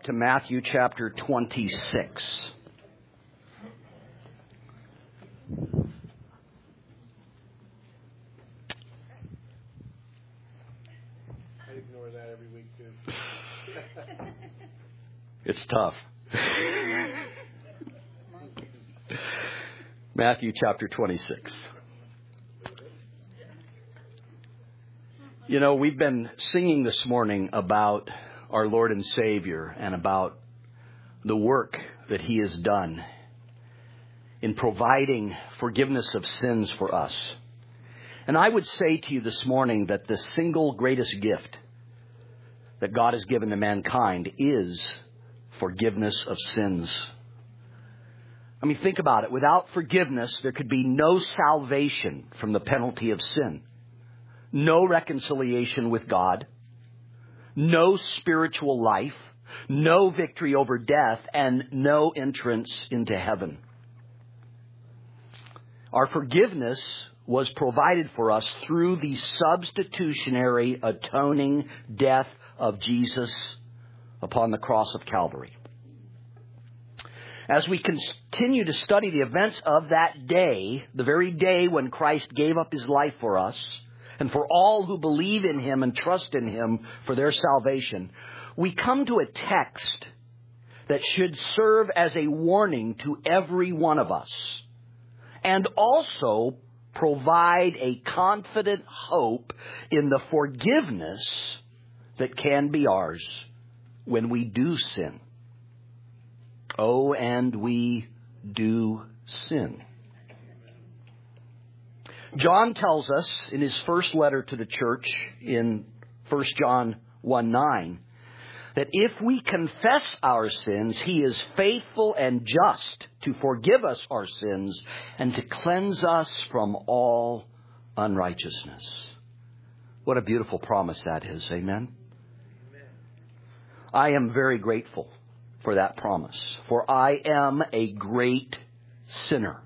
to Matthew chapter 26. I ignore that every week too. It's tough. Matthew chapter 26. You know, we've been singing this morning about our Lord and Savior and about the work that He has done in providing forgiveness of sins for us. And I would say to you this morning that the single greatest gift that God has given to mankind is forgiveness of sins. I mean, think about it. Without forgiveness, there could be no salvation from the penalty of sin. No reconciliation with God, no spiritual life, no victory over death, and no entrance into heaven. Our forgiveness was provided for us through the substitutionary atoning death of Jesus upon the cross of Calvary. As we continue to study the events of that day, the very day when Christ gave up His life for us, and for all who believe in Him and trust in Him for their salvation, we come to a text that should serve as a warning to every one of us, and also provide a confident hope in the forgiveness that can be ours when we do sin. Oh, and we do sin. John tells us in his first letter to the church in 1 John 1:9 that if we confess our sins, He is faithful and just to forgive us our sins and to cleanse us from all unrighteousness. What a beautiful promise that is. Amen. I am very grateful for that promise, for I am a great sinner.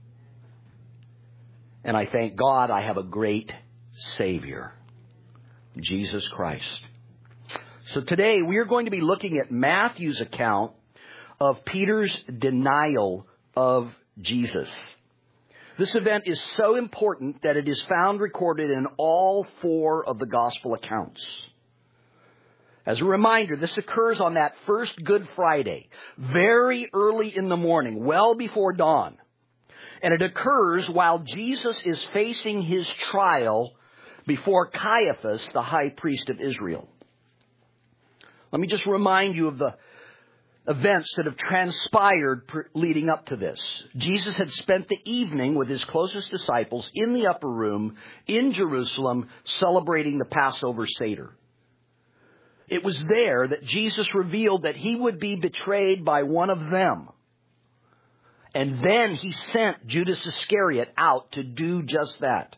And I thank God I have a great Savior, Jesus Christ. So today we are going to be looking at Matthew's account of Peter's denial of Jesus. This event is so important that it is found recorded in all four of the gospel accounts. As a reminder, this occurs on that first Good Friday, very early in the morning, well before dawn. And it occurs while Jesus is facing His trial before Caiaphas, the high priest of Israel. Let me just remind you of the events that have transpired leading up to this. Jesus had spent the evening with His closest disciples in the upper room in Jerusalem celebrating the Passover Seder. It was there that Jesus revealed that He would be betrayed by one of them. And then He sent Judas Iscariot out to do just that.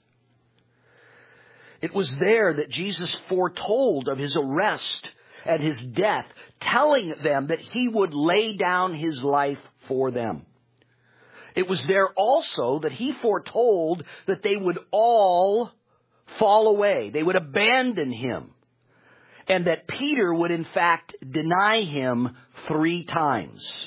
It was there that Jesus foretold of His arrest and His death, telling them that He would lay down His life for them. It was there also that He foretold that they would all fall away. They would abandon Him. And that Peter would in fact deny Him 3 times.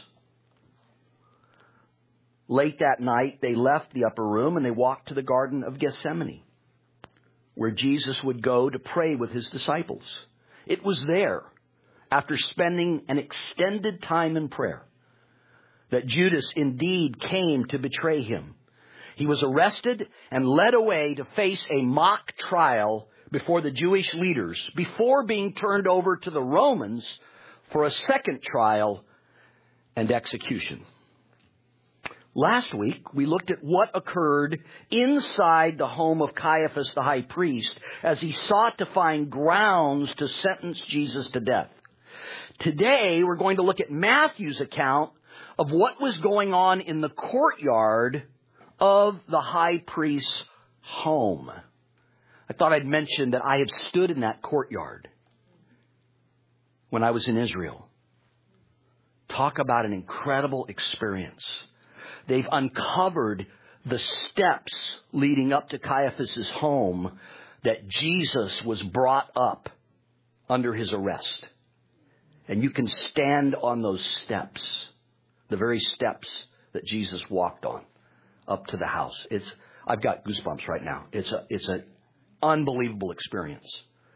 Late that night, they left the upper room and they walked to the Garden of Gethsemane, where Jesus would go to pray with His disciples. It was there, after spending an extended time in prayer, that Judas indeed came to betray Him. He was arrested and led away to face a mock trial before the Jewish leaders, before being turned over to the Romans for a second trial and execution. Last week, we looked at what occurred inside the home of Caiaphas the high priest as he sought to find grounds to sentence Jesus to death. Today, we're going to look at Matthew's account of what was going on in the courtyard of the high priest's home. I thought I'd mention that I have stood in that courtyard when I was in Israel. Talk about an incredible experience. They've uncovered the steps leading up to Caiaphas' home that Jesus was brought up under his arrest. And you can stand on those steps, the very steps that Jesus walked on up to the house. I've got goosebumps right now. It's an unbelievable experience.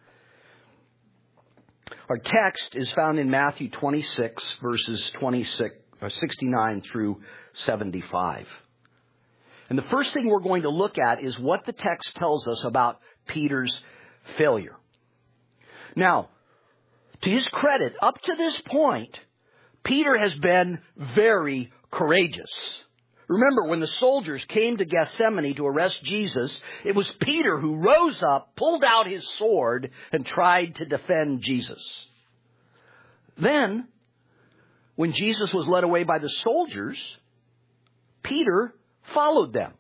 Our text is found in Matthew 26, verses 69 through 75. And the first thing we're going to look at is what the text tells us about Peter's failure. Now, to his credit, up to this point, Peter has been very courageous. Remember, when the soldiers came to Gethsemane to arrest Jesus, it was Peter who rose up, pulled out his sword, and tried to defend Jesus. Then, when Jesus was led away by the soldiers, Peter followed them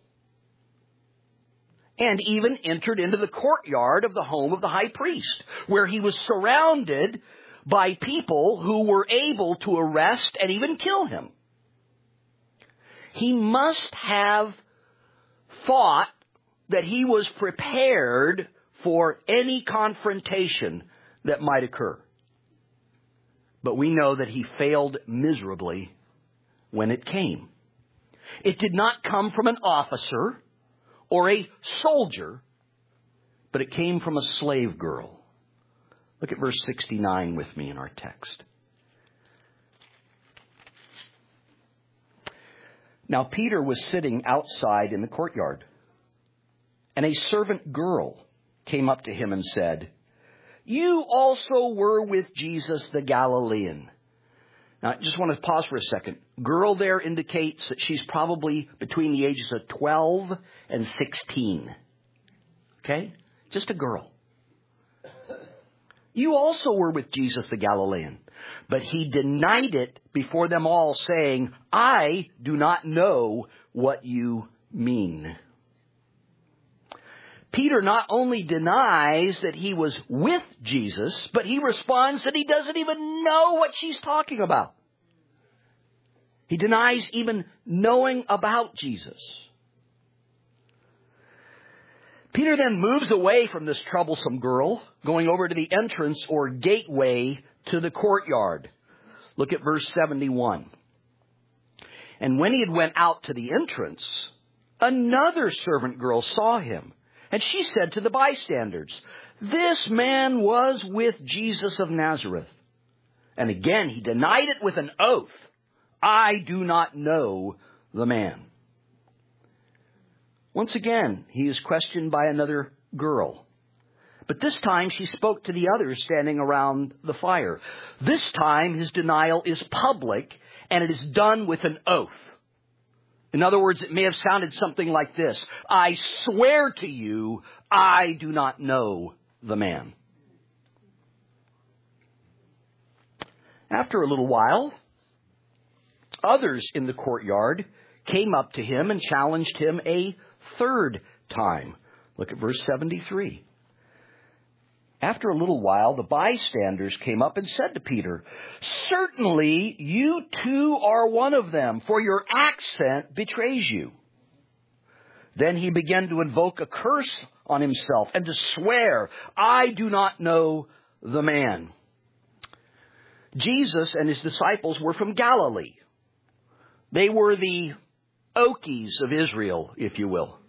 and even entered into the courtyard of the home of the high priest, where he was surrounded by people who were able to arrest and even kill him. He must have thought that he was prepared for any confrontation that might occur. But we know that he failed miserably when it came. It did not come from an officer or a soldier, but it came from a slave girl. Look at verse 69 with me in our text. Now Peter was sitting outside in the courtyard, and a servant girl came up to him and said, "You also were with Jesus the Galilean." Now, I just want to pause for a second. Girl there indicates that she's probably between the ages of 12 and 16. Okay? Just a girl. "You also were with Jesus the Galilean." But he denied it before them all, saying, "I do not know what you mean." Peter not only denies that he was with Jesus, but he responds that he doesn't even know what she's talking about. He denies even knowing about Jesus. Peter then moves away from this troublesome girl, going over to the entrance or gateway to the courtyard. Look at verse 71. "And when he had went out to the entrance, another servant girl saw him. And she said to the bystanders, 'This man was with Jesus of Nazareth.' And again he denied it with an oath, 'I do not know the man.'" Once again, he is questioned by another girl. But this time she spoke to the others standing around the fire. This time his denial is public, and it is done with an oath. In other words, it may have sounded something like this: "I swear to you, I do not know the man." After a little while, others in the courtyard came up to him and challenged him a third time. Look at verse 73. After a little while, the bystanders came up and said to Peter, "Certainly you too are one of them, for your accent betrays you." Then he began to invoke a curse on himself and to swear, "I do not know the man." Jesus and his disciples were from Galilee. They were the Okies of Israel, if you will.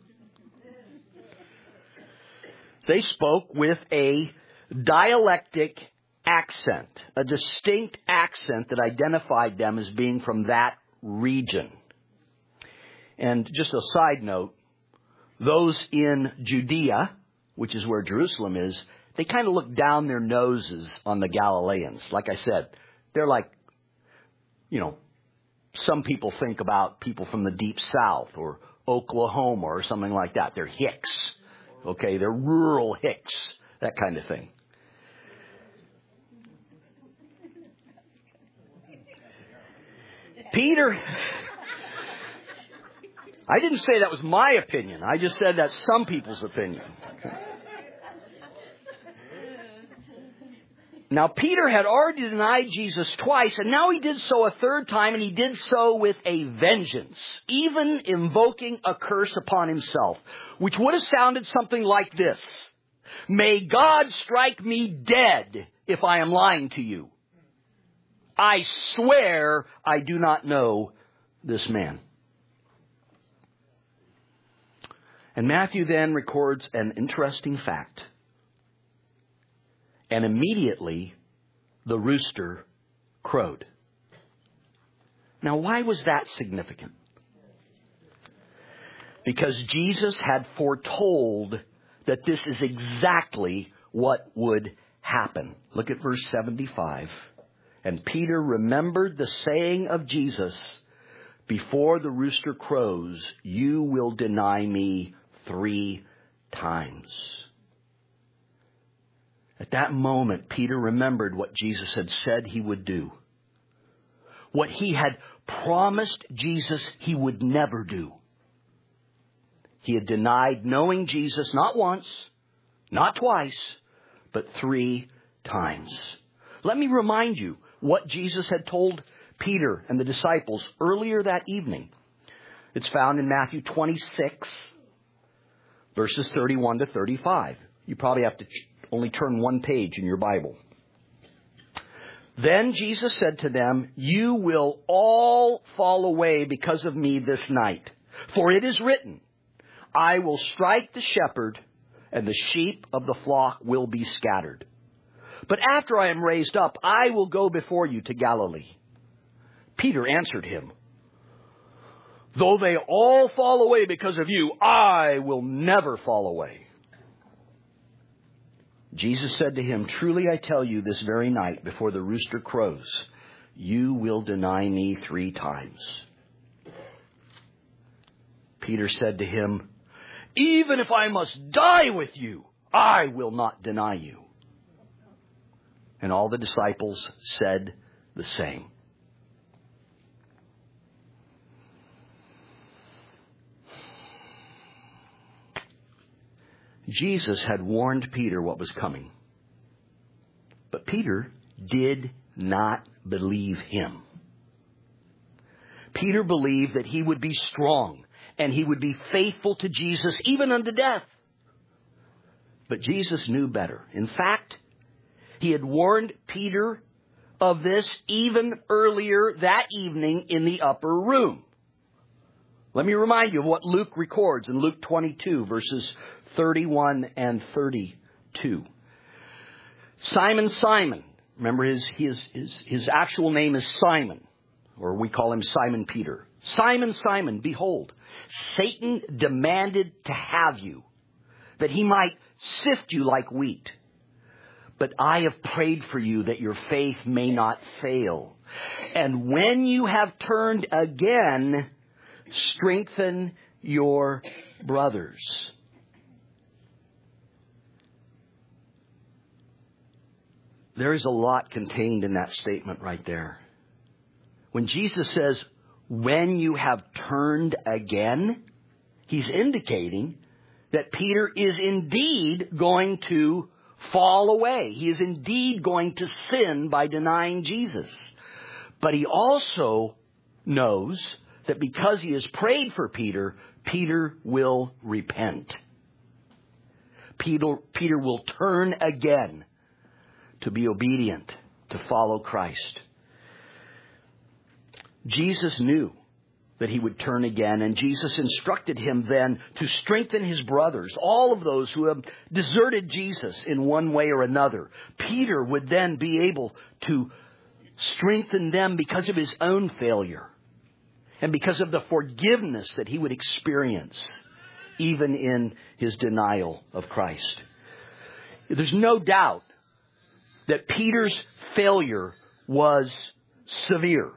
They spoke with a dialectic accent, a distinct accent that identified them as being from that region. And just a side note, those in Judea, which is where Jerusalem is, they kind of look down their noses on the Galileans. Like I said, they're like, some people think about people from the deep south or Oklahoma or something like that. They're hicks. Okay, they're rural hicks, that kind of thing. Peter, I didn't say that was my opinion. I just said that's some people's opinion. Okay. Now, Peter had already denied Jesus twice, and now he did so a third time, and he did so with a vengeance, even invoking a curse upon himself, which would have sounded something like this: "May God strike me dead if I am lying to you." I swear I do not know this man. And Matthew then records an interesting fact. And immediately the rooster crowed. Now, why was that significant? Because Jesus had foretold that this is exactly what would happen. Look at verse 75. And Peter remembered the saying of Jesus, before the rooster crows, you will deny me 3 times. At that moment, Peter remembered what Jesus had said he would do. What he had promised Jesus he would never do. He had denied knowing Jesus not once, not twice, but 3 times. Let me remind you what Jesus had told Peter and the disciples earlier that evening. It's found in Matthew 26, verses 31 to 35. You probably have to only turn one page in your Bible. Then Jesus said to them, you will all fall away because of me this night. For it is written, I will strike the shepherd, and the sheep of the flock will be scattered. But after I am raised up, I will go before you to Galilee. Peter answered him, though they all fall away because of you, I will never fall away. Jesus said to him, truly I tell you, this very night before the rooster crows, you will deny me 3 times. Peter said to him, even if I must die with you, I will not deny you. And all the disciples said the same. Jesus had warned Peter what was coming. But Peter did not believe him. Peter believed that he would be strong and he would be faithful to Jesus even unto death. But Jesus knew better. In fact, he had warned Peter of this even earlier that evening in the upper room. Let me remind you of what Luke records in Luke 22, verses 31 and 32. Simon, Simon. Remember his actual name is Simon, or we call him Simon Peter. Simon, Simon, behold, Satan demanded to have you, that he might sift you like wheat. But I have prayed for you that your faith may not fail. And when you have turned again, strengthen your brothers. There is a lot contained in that statement right there. When Jesus says, when you have turned again, he's indicating that Peter is indeed going to fall away. He is indeed going to sin by denying Jesus. But he also knows that because he has prayed for Peter, Peter will repent. Peter will turn again to be obedient, to follow Christ. Jesus knew that he would turn again, and Jesus instructed him then to strengthen his brothers, all of those who have deserted Jesus in one way or another. Peter would then be able to strengthen them because of his own failure and because of the forgiveness that he would experience even in his denial of Christ. There's no doubt that Peter's failure was severe.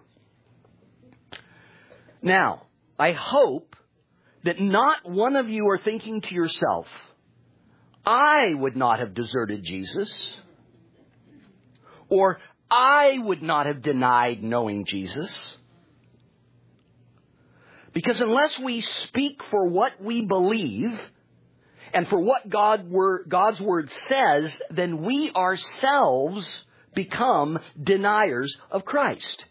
Now, I hope that not one of you are thinking to yourself, I would not have deserted Jesus, or I would not have denied knowing Jesus. Because unless we speak for what we believe and for what God's Word says, then we ourselves become deniers of Christ.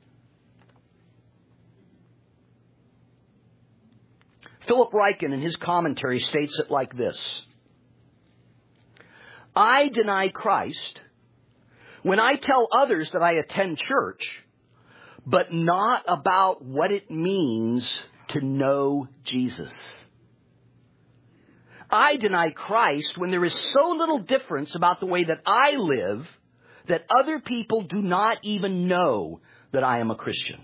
Philip Ryken in his commentary states it like this. I deny Christ when I tell others that I attend church, but not about what it means to know Jesus. I deny Christ when there is so little difference about the way that I live that other people do not even know that I am a Christian.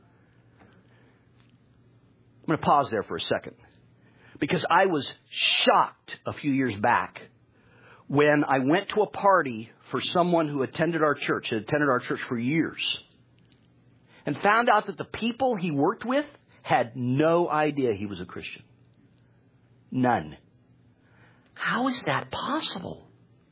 I'm going to pause there for a second, because I was shocked a few years back when I went to a party for someone who attended our church, had attended our church for years, and found out that the people he worked with had no idea he was a Christian. None. How is that possible?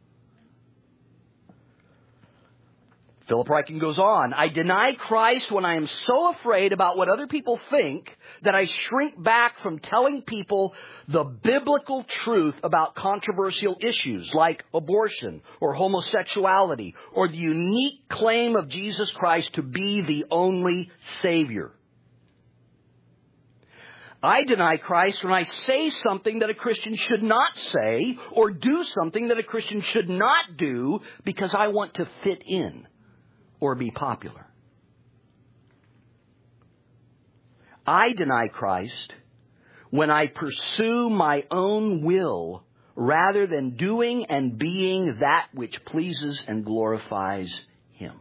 Philip Ryken goes on, I deny Christ when I am so afraid about what other people think that I shrink back from telling people the biblical truth about controversial issues like abortion or homosexuality or the unique claim of Jesus Christ to be the only Savior. I deny Christ when I say something that a Christian should not say or do something that a Christian should not do because I want to fit in or be popular. I deny Christ when I pursue my own will rather than doing and being that which pleases and glorifies Him.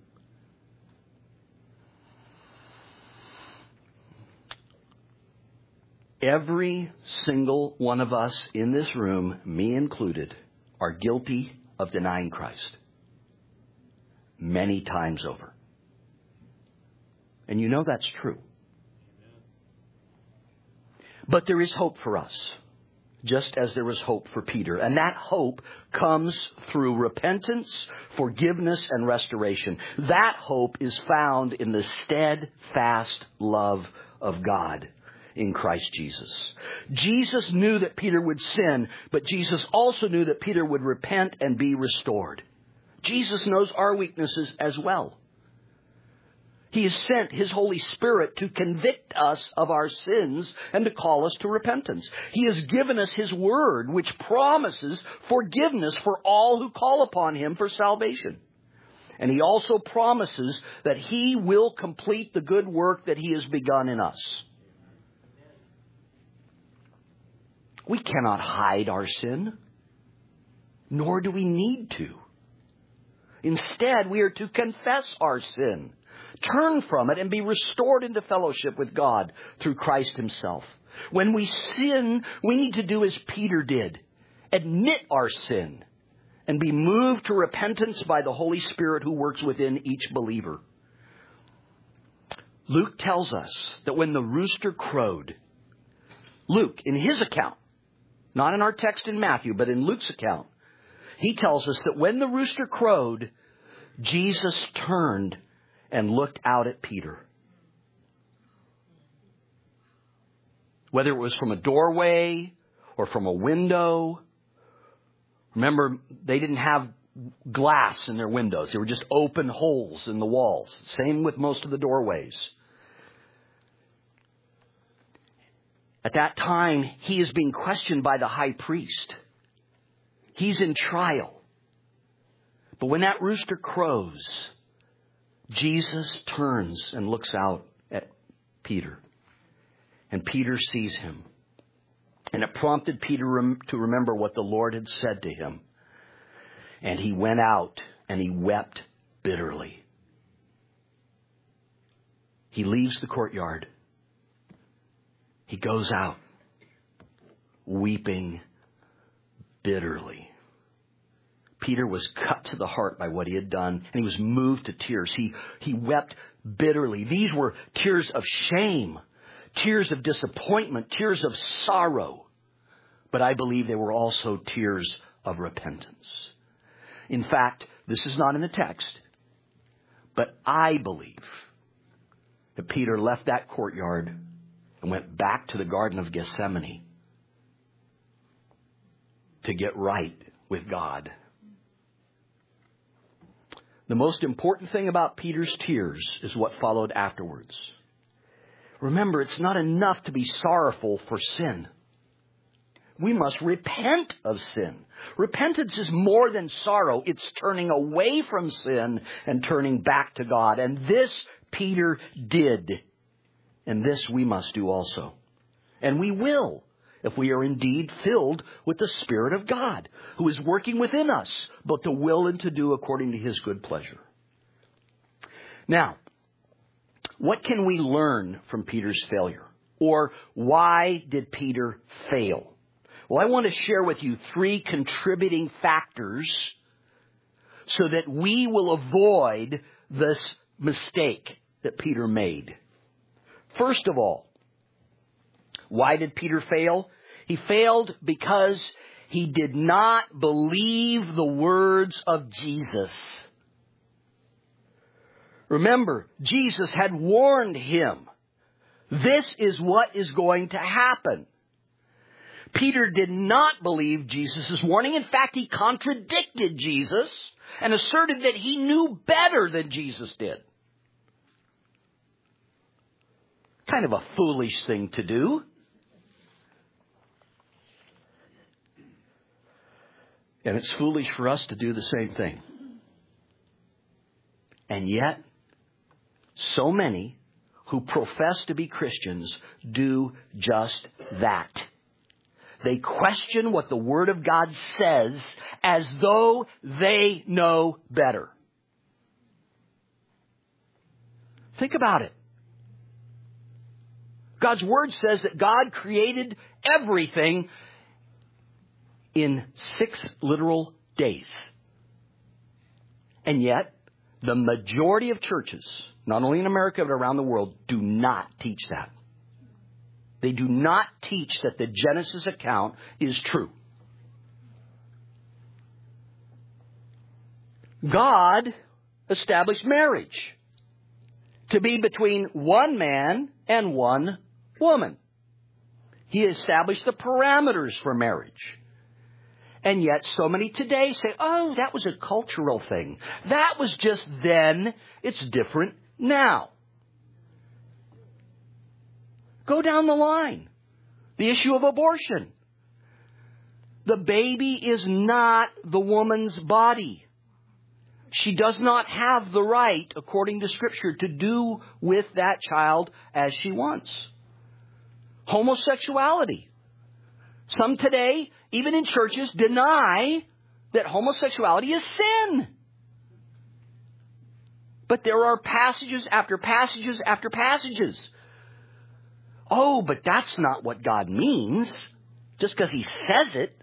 Every single one of us in this room, me included, are guilty of denying Christ. Many times over. And you know that's true. But there is hope for us, just as there was hope for Peter. And that hope comes through repentance, forgiveness, and restoration. That hope is found in the steadfast love of God in Christ Jesus. Jesus knew that Peter would sin, but Jesus also knew that Peter would repent and be restored. Jesus knows our weaknesses as well. He has sent His Holy Spirit to convict us of our sins and to call us to repentance. He has given us His Word, which promises forgiveness for all who call upon Him for salvation. And He also promises that He will complete the good work that He has begun in us. We cannot hide our sin, nor do we need to. Instead, we are to confess our sin, turn from it, and be restored into fellowship with God through Christ Himself. When we sin, we need to do as Peter did, admit our sin, and be moved to repentance by the Holy Spirit who works within each believer. Luke tells us that when the rooster crowed, Luke, in his account, not in our text in Matthew, but in Luke's account, he tells us that when the rooster crowed, Jesus turned and looked out at Peter. Whether it was from a doorway or from a window. Remember, they didn't have glass in their windows. They were just open holes in the walls. Same with most of the doorways. At that time, he is being questioned by the high priest. He's in trial. But when that rooster crows, Jesus turns and looks out at Peter. And Peter sees him. And it prompted Peter to remember what the Lord had said to him. And he went out and he wept bitterly. He leaves the courtyard. He goes out weeping bitterly. Peter was cut to the heart by what he had done, and he was moved to tears. He wept bitterly. These were tears of shame, tears of disappointment, tears of sorrow. But I believe they were also tears of repentance. In fact, this is not in the text, but I believe that Peter left that courtyard and went back to the Garden of Gethsemane to get right with God. The most important thing about Peter's tears is what followed afterwards. Remember, it's not enough to be sorrowful for sin. we must repent of sin. Repentance is more than sorrow. It's turning away from sin and turning back to God. And this Peter did. And this we must do also. And we will, if we are indeed filled with the Spirit of God, who is working within us, both to will and to do according to His good pleasure. Now, what can we learn from Peter's failure? Or why did Peter fail? Well, I want to share with you 3 contributing factors so that we will avoid this mistake that Peter made. First of all, why did Peter fail? He failed because he did not believe the words of Jesus. Remember, Jesus had warned him. This is what is going to happen. Peter did not believe Jesus' warning. In fact, he contradicted Jesus and asserted that he knew better than Jesus did. Kind of a foolish thing to do. And it's foolish for us to do the same thing. And yet, so many who profess to be Christians do just that. They question what the Word of God says as though they know better. Think about it. God's Word says that God created everything in 6 literal days. And yet, the majority of churches, not only in America but around the world, do not teach that. They do not teach that the Genesis account is true. God established marriage to be between one man and one woman. He established the parameters for marriage. And yet so many today say, oh, that was a cultural thing. That was just then. It's different now. Go down the line. The issue of abortion. The baby is not the woman's body. She does not have the right, according to Scripture, to do with that child as she wants. Homosexuality. Some today, even in churches, deny that homosexuality is sin. But there are passages after passages after passages. Oh, but that's not what God means, just because He says it.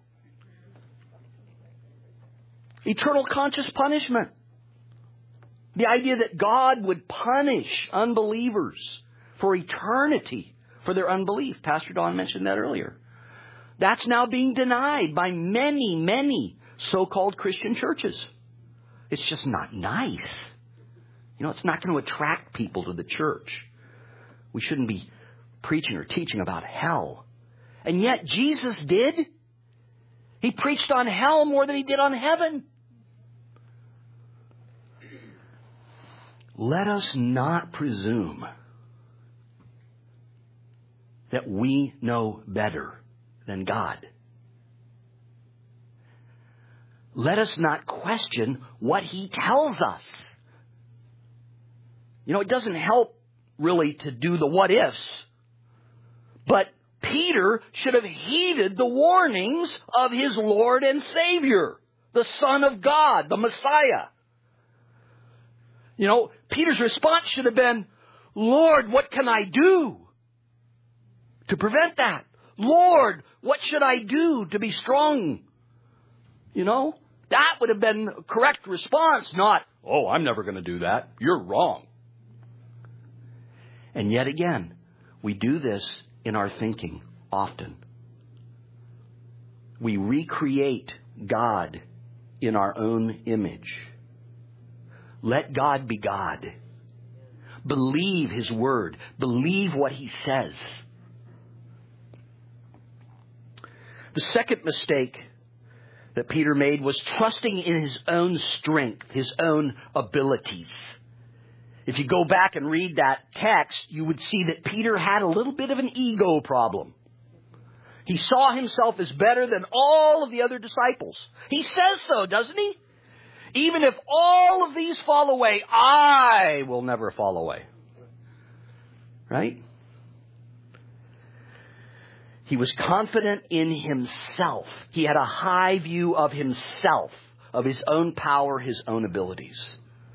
Eternal conscious punishment. The idea that God would punish unbelievers for eternity for their unbelief. Pastor Don mentioned that earlier. That's now being denied by many, many so-called Christian churches. It's just not nice. You know, it's not going to attract people to the church. We shouldn't be preaching or teaching about hell. And yet Jesus did. He preached on hell more than He did on heaven. Let us not presume that we know better than God. Let us not question what He tells us. You know, it doesn't help really to do the what ifs. But Peter should have heeded the warnings of his Lord and Savior, the Son of God, the Messiah. You know, Peter's response should have been, Lord, what can I do to prevent that? Lord, what should I do to be strong? You know, that would have been a correct response, not, oh, I'm never going to do that. You're wrong. And yet again, we do this in our thinking often. We recreate God in our own image. Let God be God. Believe His Word. Believe what He says. The second mistake that Peter made was trusting in his own strength, his own abilities. If you go back and read that text, you would see that Peter had a little bit of an ego problem. He saw himself as better than all of the other disciples. He says so, doesn't he? Even if all of these fall away, I will never fall away. Right? He was confident in himself. He had a high view of himself, of his own power, his own abilities.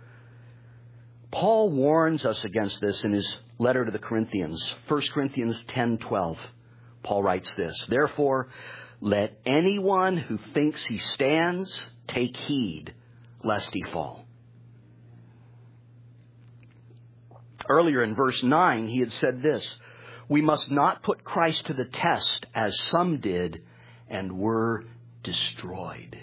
Paul warns us against this in his letter to the Corinthians. 1 Corinthians 10:12. Paul writes this, "Therefore, let anyone who thinks he stands take heed lest he fall." Earlier in verse 9, he had said this, "We must not put Christ to the test as some did and were destroyed."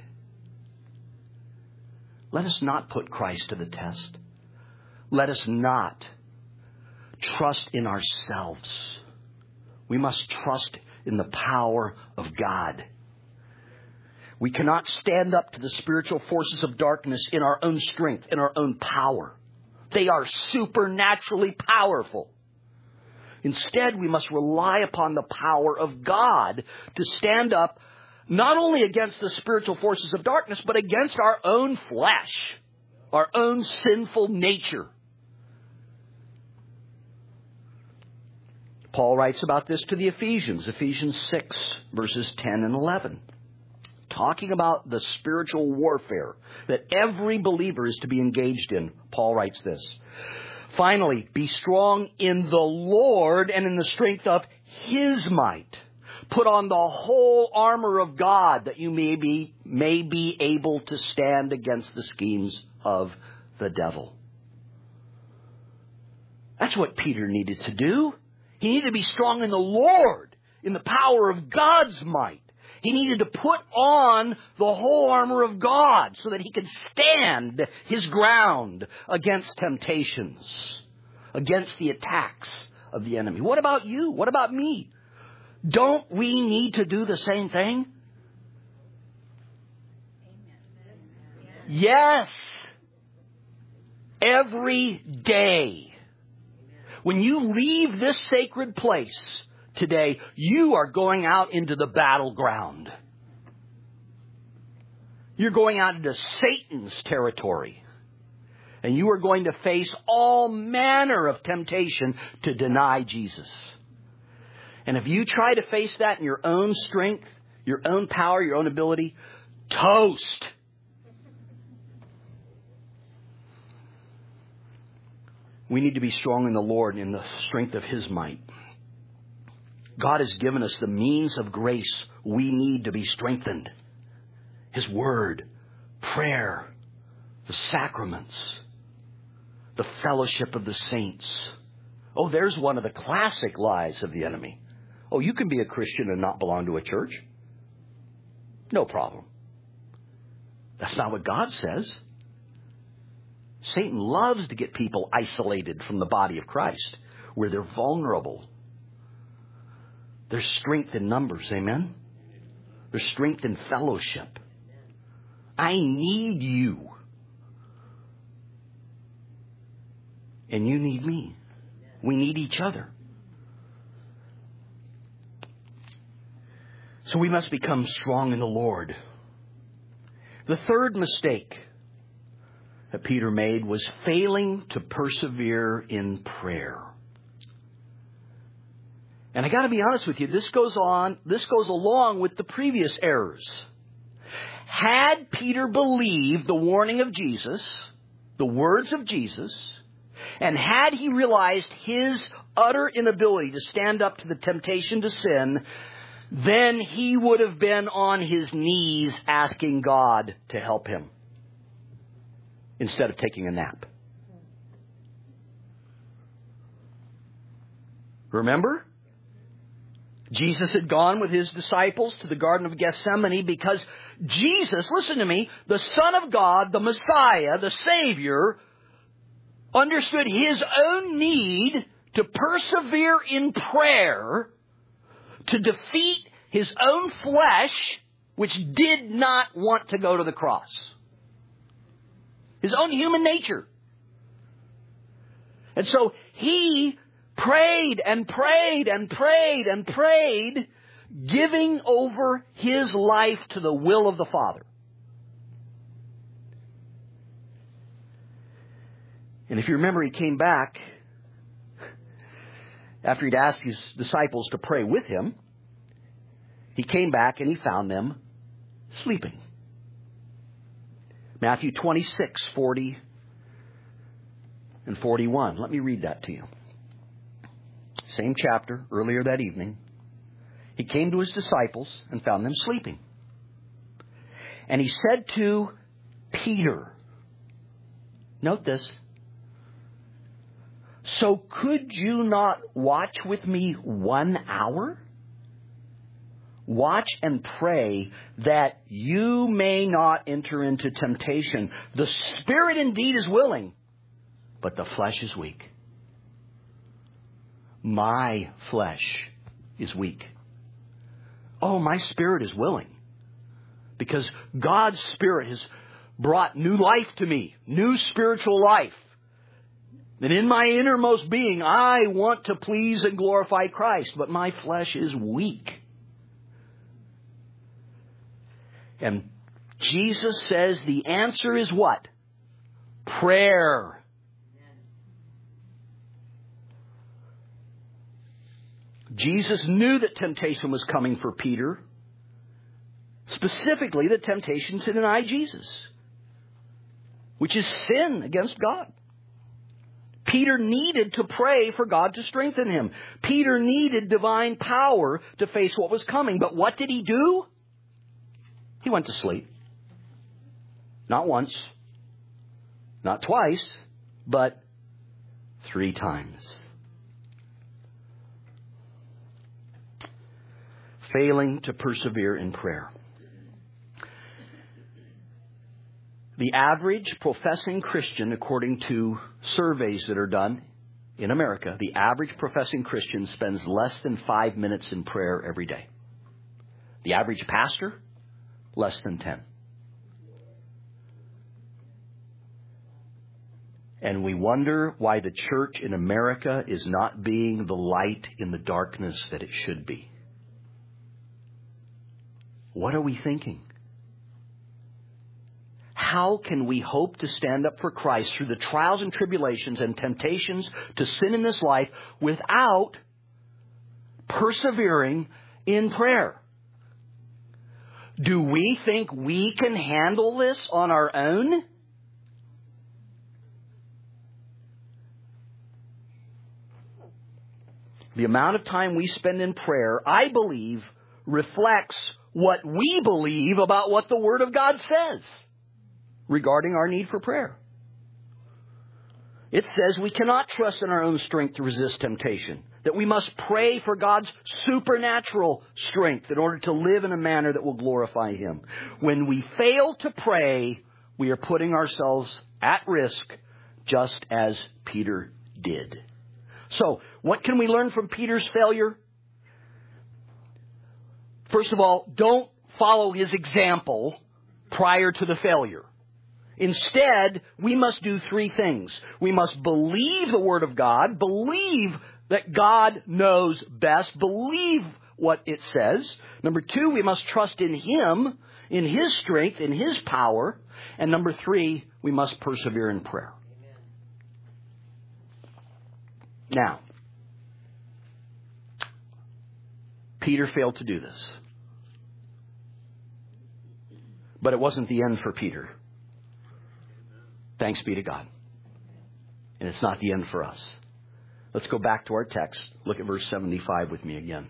Let us not put Christ to the test. Let us not trust in ourselves. We must trust in the power of God. We cannot stand up to the spiritual forces of darkness in our own strength, in our own power. They are supernaturally powerful. Instead, we must rely upon the power of God to stand up not only against the spiritual forces of darkness, but against our own flesh, our own sinful nature. Paul writes about this to the Ephesians, Ephesians 6, verses 10 and 11. Talking about the spiritual warfare that every believer is to be engaged in. Paul writes this, "Finally, be strong in the Lord and in the strength of His might. Put on the whole armor of God that you may be able to stand against the schemes of the devil." That's what Peter needed to do. He needed to be strong in the Lord, in the power of God's might. He needed to put on the whole armor of God so that he could stand his ground against temptations, against the attacks of the enemy. What about you? What about me? Don't we need to do the same thing? Yes. Every day. When you leave this sacred place today, you are going out into the battleground. You're going out into Satan's territory. And you are going to face all manner of temptation to deny Jesus. And if you try to face that in your own strength, your own power, your own ability, toast. We need to be strong in the Lord in the strength of His might. God has given us the means of grace we need to be strengthened. His Word, prayer, the sacraments, the fellowship of the saints. Oh, there's one of the classic lies of the enemy. Oh, you can be a Christian and not belong to a church. No problem. That's not what God says. Satan loves to get people isolated from the body of Christ, where they're vulnerable. There's strength in numbers, amen? There's strength in fellowship. I need you. And you need me. We need each other. So we must become strong in the Lord. The third mistake that Peter made was failing to persevere in prayer. And I got to be honest with you, this goes along with the previous errors. Had Peter believed the warning of Jesus, the words of Jesus, and had he realized his utter inability to stand up to the temptation to sin, then he would have been on his knees asking God to help him instead of taking a nap. Remember? Jesus had gone with his disciples to the Garden of Gethsemane because Jesus, listen to me, the Son of God, the Messiah, the Savior, understood his own need to persevere in prayer to defeat his own flesh, which did not want to go to the cross. His own human nature. And so he prayed and prayed and prayed and prayed, giving over His life to the will of the Father. And if you remember, He came back after He'd asked His disciples to pray with Him. He came back and He found them sleeping. Matthew 26, 40 and 41. Let me read that to you. Same chapter, earlier that evening. He came to His disciples and found them sleeping. And He said to Peter, note this, so could you not watch with me 1 hour? Watch and pray that you may not enter into temptation. The spirit indeed is willing, but the flesh is weak. My flesh is weak. Oh, my spirit is willing. Because God's Spirit has brought new life to me. New spiritual life. And in my innermost being, I want to please and glorify Christ. But my flesh is weak. And Jesus says the answer is what? Prayer. Jesus knew that temptation was coming for Peter. Specifically, the temptation to deny Jesus, which is sin against God. Peter needed to pray for God to strengthen him. Peter needed divine power to face what was coming. But what did he do? He went to sleep. Not once, not twice, but 3 times. Failing to persevere in prayer. The average professing Christian, according to surveys that are done in America, the average professing Christian spends less than 5 minutes in prayer every day. The average pastor, less than 10. And we wonder why the church in America is not being the light in the darkness that it should be. What are we thinking? How can we hope to stand up for Christ through the trials and tribulations and temptations to sin in this life without persevering in prayer? Do we think we can handle this on our own? The amount of time we spend in prayer, I believe, reflects what we believe about what the Word of God says regarding our need for prayer. It says we cannot trust in our own strength to resist temptation, that we must pray for God's supernatural strength in order to live in a manner that will glorify Him. When we fail to pray, we are putting ourselves at risk, just as Peter did. So, what can we learn from Peter's failure? First of all, don't follow his example prior to the failure. Instead, we must do 3 things. We must believe the Word of God, believe that God knows best, believe what it says. Number 2, we must trust in Him, in His strength, in His power. And number 3, we must persevere in prayer. Now, Peter failed to do this. But it wasn't the end for Peter. Thanks be to God. And it's not the end for us. Let's go back to our text. Look at verse 75 with me again.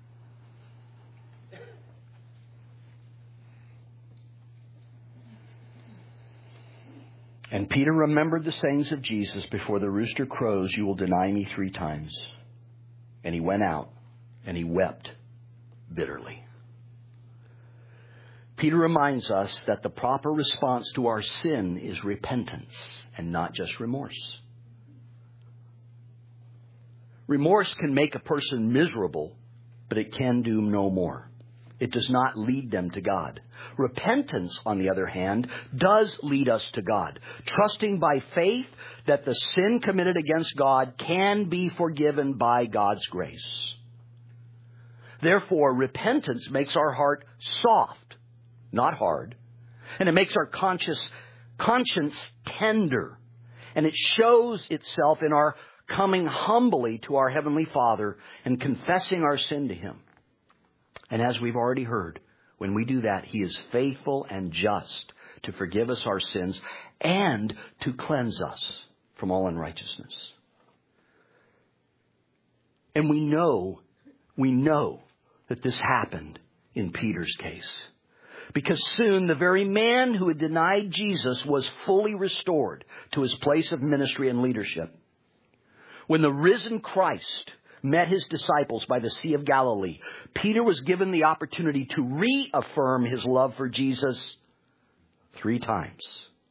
And Peter remembered the sayings of Jesus, before the rooster crows, you will deny me 3 times. And he went out and he wept bitterly. Peter reminds us that the proper response to our sin is repentance and not just remorse. Remorse can make a person miserable, but it can do no more. It does not lead them to God. Repentance, on the other hand, does lead us to God, trusting by faith that the sin committed against God can be forgiven by God's grace. Therefore, repentance makes our heart soft, not hard. And it makes our conscience tender. And it shows itself in our coming humbly to our Heavenly Father and confessing our sin to Him. And as we've already heard, when we do that, He is faithful and just to forgive us our sins and to cleanse us from all unrighteousness. And we know that this happened in Peter's case. Because soon the very man who had denied Jesus was fully restored to his place of ministry and leadership. When the risen Christ met his disciples by the Sea of Galilee, Peter was given the opportunity to reaffirm his love for Jesus 3 times.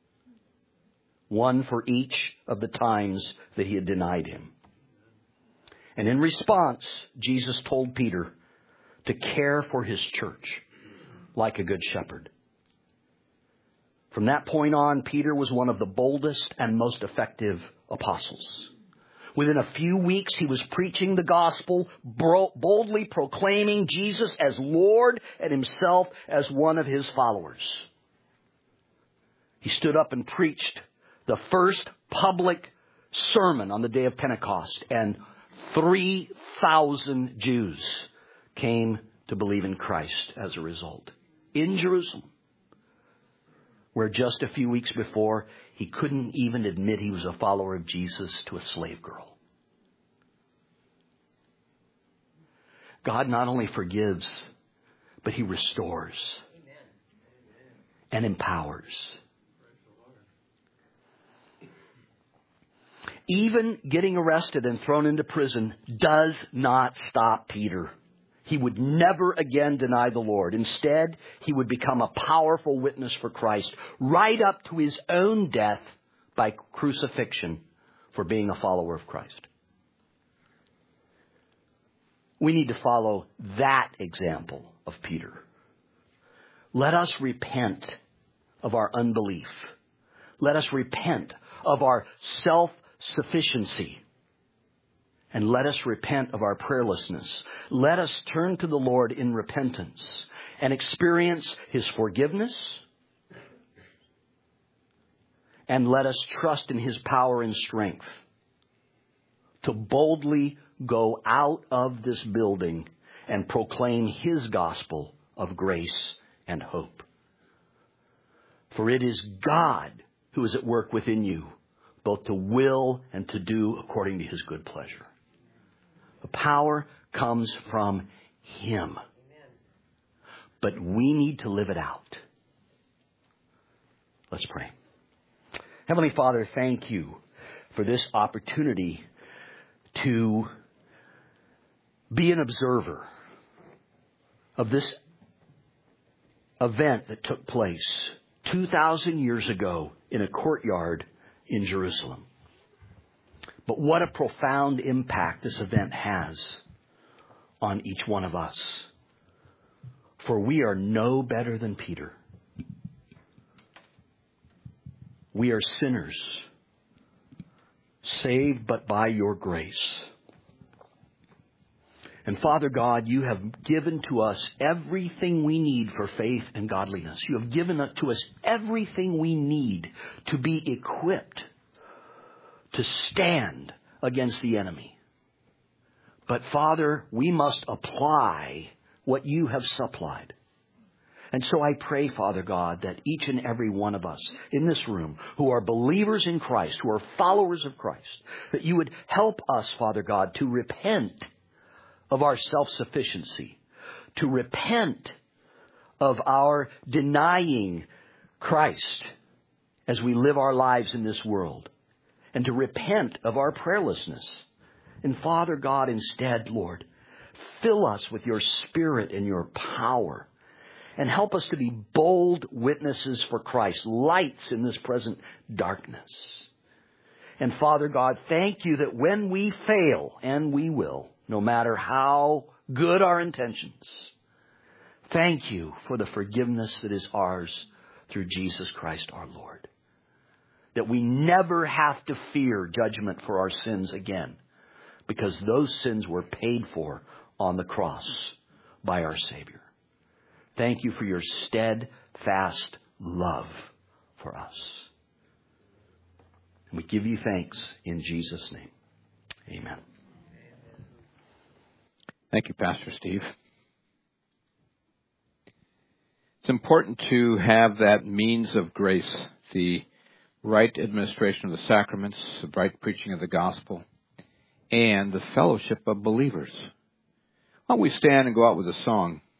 One for each of the times that he had denied Him. And in response, Jesus told Peter to care for His church like a good shepherd. From that point on, Peter was one of the boldest and most effective apostles. Within a few weeks, he was preaching the gospel, boldly proclaiming Jesus as Lord and himself as one of His followers. He stood up and preached the first public sermon on the day of Pentecost, and 3,000 Jews came to believe in Christ as a result. In Jerusalem, where just a few weeks before, he couldn't even admit he was a follower of Jesus to a slave girl. God not only forgives, but He restores and empowers. Even getting arrested and thrown into prison does not stop Peter. He would never again deny the Lord. Instead, he would become a powerful witness for Christ, right up to his own death by crucifixion for being a follower of Christ. We need to follow that example of Peter. Let us repent of our unbelief. Let us repent of our self-sufficiency. And let us repent of our prayerlessness. Let us turn to the Lord in repentance and experience His forgiveness. And let us trust in His power and strength to boldly go out of this building and proclaim His gospel of grace and hope. For it is God who is at work within you, both to will and to do according to His good pleasure. The power comes from Him. But we need to live it out. Let's pray. Heavenly Father, thank You for this opportunity to be an observer of this event that took place 2,000 years ago in a courtyard in Jerusalem. But what a profound impact this event has on each one of us. For we are no better than Peter. We are sinners, saved but by Your grace. And Father God, You have given to us everything we need for faith and godliness. You have given to us everything we need to be equipped to stand against the enemy. But Father, we must apply what You have supplied. And so I pray, Father God, that each and every one of us in this room who are believers in Christ, who are followers of Christ, that You would help us, Father God, to repent of our self-sufficiency, to repent of our denying Christ as we live our lives in this world, and to repent of our prayerlessness. And Father God, instead, Lord, fill us with Your Spirit and Your power, and help us to be bold witnesses for Christ, lights in this present darkness. And Father God, thank You that when we fail, and we will, no matter how good our intentions, thank You for the forgiveness that is ours through Jesus Christ our Lord. That we never have to fear judgment for our sins again, because those sins were paid for on the cross by our Savior. Thank you for your steadfast love for us. And we give you thanks in Jesus' name. Amen. Thank you, Pastor Steve. It's important to have that means of grace, the right administration of the sacraments, the right preaching of the gospel, and the fellowship of believers. Why don't we stand and go out with a song?